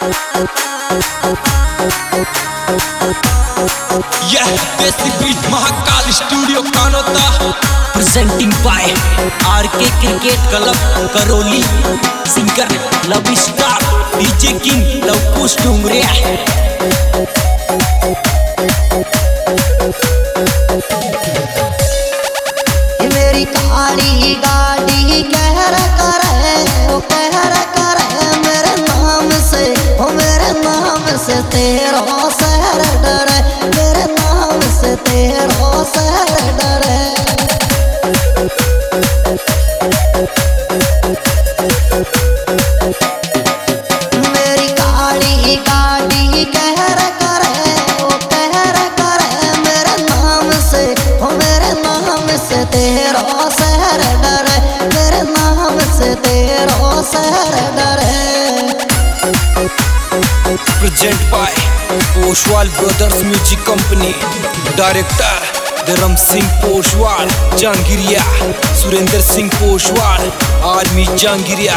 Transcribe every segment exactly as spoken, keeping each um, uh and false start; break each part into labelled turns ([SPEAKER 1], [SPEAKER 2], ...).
[SPEAKER 1] यह desi beat Mahakal studio Kanota
[SPEAKER 2] presenting by RK cricket club Karauli. Singer love star DJ king Lavkush Dungariya.
[SPEAKER 3] मेरी काली गाड़ी कहर कर वो कहर कर मेरे नाम से वो मेरे नाम से तेरा शहर डरे, मेरे नाम से तेरा शहर डरे। मेरी काली गाड़ी कहर कर वो कहर कर मेरे नाम से वो मेरे नाम से तेरा शहर डरे, मेरे नाम से तेरा शहर डरे।
[SPEAKER 1] Present by Poshwal brothers music company. Director Dharm Singh Poshwal Jahangiriya, Surendra Singh Poshwal army Jahangiriya.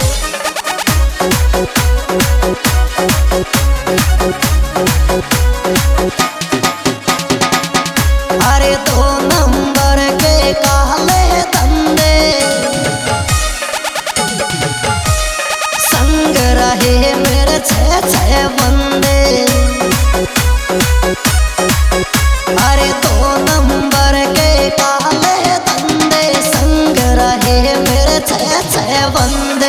[SPEAKER 3] अरे दो नंबर के काले धंधे संग रहे मेरे छह छह बंदे। अरे दो नंबर के काले धंधे संग रहे मेरे छह छह बंदे।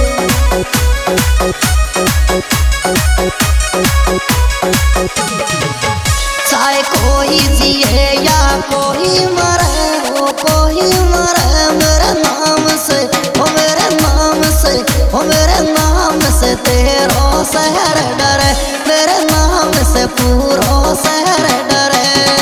[SPEAKER 3] चाहे कोई जिए या कोई मरे वो कोई मरे मेरे नाम से वो मेरे नाम से वो मेरे नाम से तेरा शहर डरे, मेरे नाम से पूरा शहर डरे।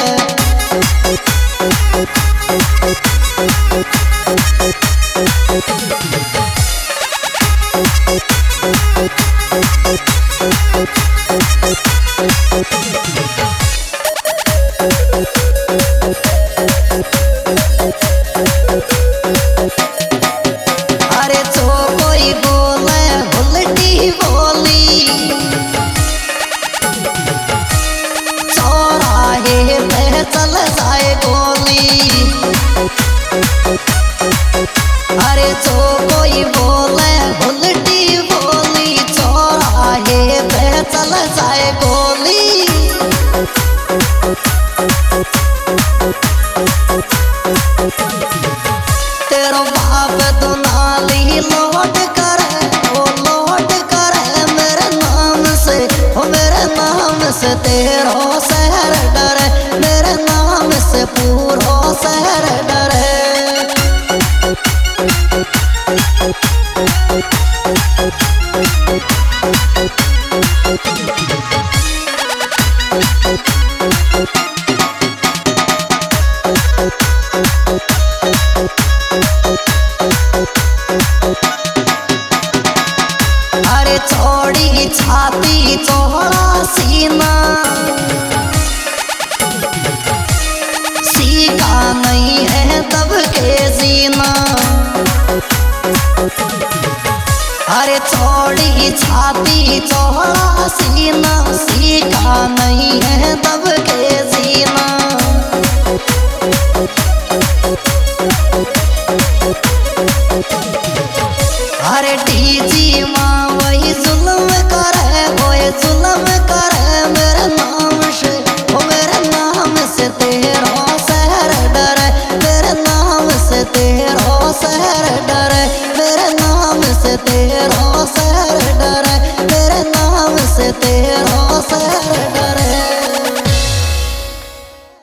[SPEAKER 3] अरे जो कोई बोले उल्टी बोली चौराहे पे चल जाए गोली। अरे जो कोई बोले उल्टी बोली चौराहे पे चल जाए गोली। तेरो बाप तो नाली लौट कर वो लौट कर मेरे नाम से वो मेरे नाम से तेरा शहर डरे, मेरे नाम से पूरा शहर डरे। अरे चौड़ी छाती चौड़ा सीना सीखा नहीं है तब के जीना। अरे चौड़ी छाती चौड़ा सीना सीखा नहीं है तब के जीना। अरे डीजी माँ वही जुल्म करे वही जुल्म करे मेरे नाम से वो मेरे नाम से तेरा शहर डरे, मेरे नाम से तेरा शहर डरे, मेरे नाम से तेरा शहर